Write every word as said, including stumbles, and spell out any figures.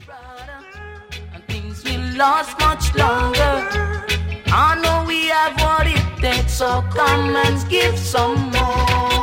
And things will last much longer. I know we have what it takes, so come and give some more.